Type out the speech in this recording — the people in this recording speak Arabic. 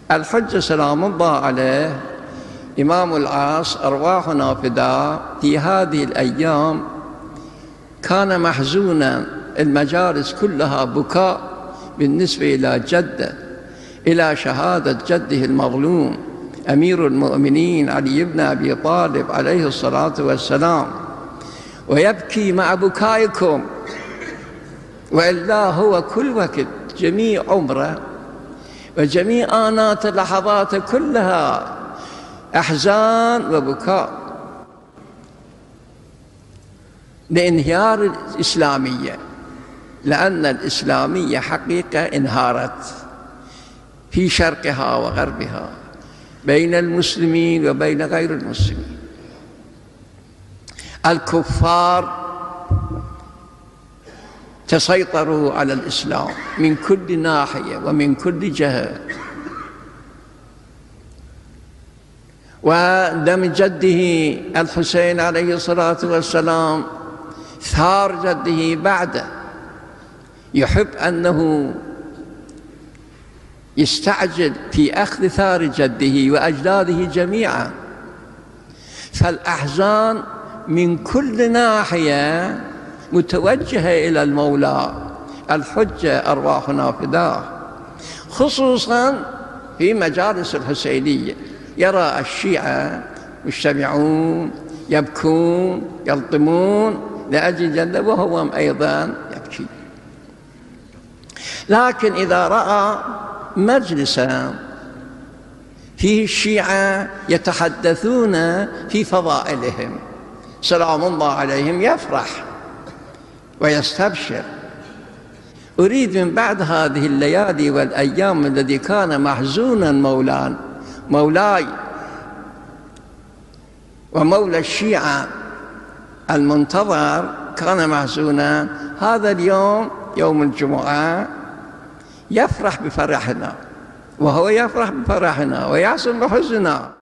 الحجة سلام الله عليه إمام العاص أرواحنا فداه في هذه الأيام كان محزونا، المجالس كلها بكاء بالنسبة إلى جده، إلى شهادة جده المظلوم أمير المؤمنين علي بن أبي طالب عليه الصلاة والسلام، ويبكي مع بكائكم، وإلا هو كل وقت جميع عمره وجميع آنات اللحظات كلها أحزان وبكاء لانهيار الإسلامية، لأن الإسلامية حقيقة انهارت في شرقها وغربها، بين المسلمين وبين غير المسلمين. الكفار تسيطروا على الإسلام من كل ناحية ومن كل جهة، ودم جده الحسين عليه الصلاة والسلام ثار جده بعده، يحب أنه يستعجل في أخذ ثار جده وأجداده جميعا، فالأحزان من كل ناحية متوجهة إلى المولى. الحجة أرواحنا فداه، خصوصا في مجالس الحسينية يرى الشيعة مجتمعون يبكون يلطمون لأجل جده وهو أيضا يبكي. لكن إذا رأى مجلسا فيه الشيعة يتحدثون في فضائلهم سلام الله عليهم يفرح ويستبشر. أريد من بعد هذه الليالي والأيام الذي كان محزونا مولاي ومولى الشيعة المنتظر كان محزونا، هذا اليوم يوم الجمعة يفرح بفرحنا، وهو يفرح بفرحنا ويحزن بحزننا.